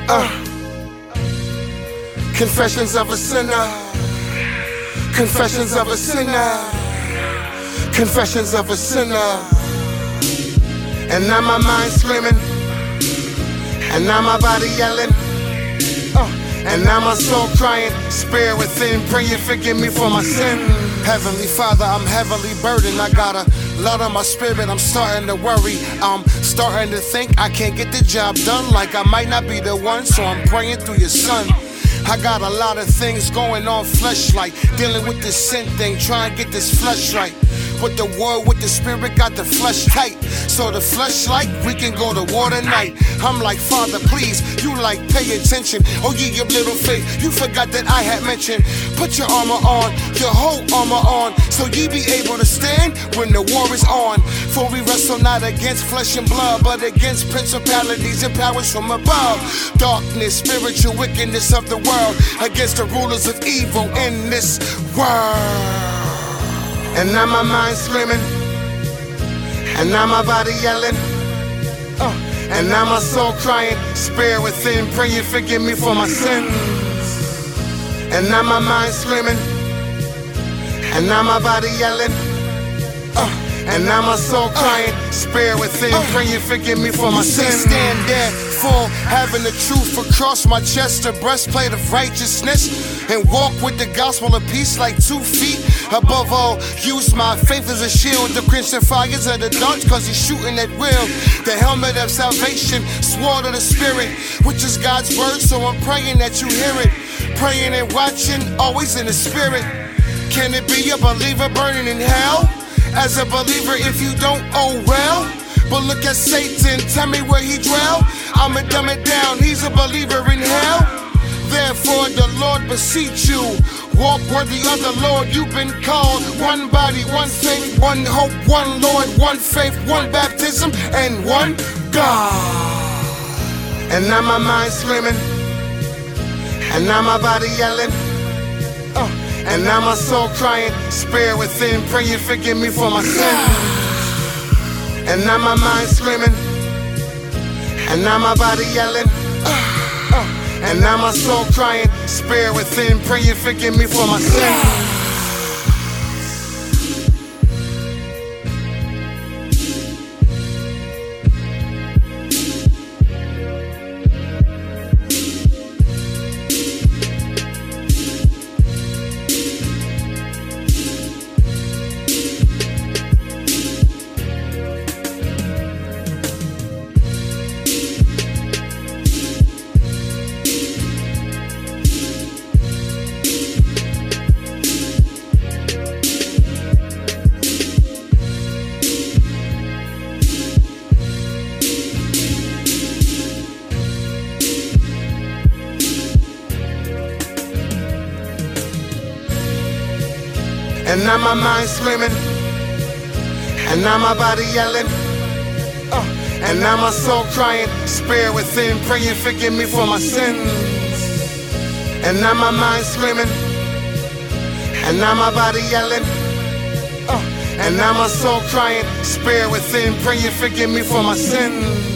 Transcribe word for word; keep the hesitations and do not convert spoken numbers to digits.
Uh, Confessions of a sinner. Confessions of a sinner. Confessions of a sinner. And now my mind screaming, and now my body yelling, uh, and now my soul crying, spirit within praying, forgive me for my sin. Heavenly Father, I'm heavily burdened. I got a lot on my spirit, I'm starting to worry. I'm starting to think I can't get the job done, like I might not be the one, so I'm praying through your son. I got a lot of things going on, flesh like dealing with this sin thing, trying to get this flesh right. With the word, with the spirit, got the flesh tight. So the flesh like, we can go to war tonight. I'm like, Father, please, you like, pay attention. Oh, ye of little faith, you forgot that I had mentioned. Put your armor on, your whole armor on, so ye be able to stand when the war is on. For we wrestle not against flesh and blood, but against principalities and powers from above. Darkness, spiritual wickedness of the world, against the rulers of evil in this world. And now my mind screaming, and now my body yelling, uh, and now my soul crying, spirit within praying, forgive me for my sins. And now my mind screaming, and now my body yelling, uh, and now my soul crying, spirit within praying, forgive me for my sins. Stand there full, having the truth across my chest, a breastplate of righteousness, and walk with the gospel of peace like two feet. Above all, use my faith as a shield to quench the fires of the dark, cause he's shooting at will. The helmet of salvation, sword of the spirit, which is God's word, so I'm praying that you hear it. Praying and watching, always in the spirit. Can it be a believer burning in hell? As a believer, if you don't, oh well. But look at Satan, tell me where he dwell. I'ma dumb it down, he's a believer in hell. Therefore the Lord beseech you, walk worthy of the Lord. You've been called one body, one faith, one hope, one Lord, one faith, one baptism, and one God. And now my mind screaming, and now my body yelling, uh, and now my soul crying, spirit within praying, forgive me for my sins. And now my mind screaming, and now my body yelling, uh, uh, and now my soul crying, spirit within praying, forgive me for my sins. And now my mind screaming, and now my body yelling, uh, and now my soul crying, spirit within praying, forgive me for my sins. And now my mind screaming, and now my body yelling, uh, and now my soul crying, spirit within praying, forgive me for my sins.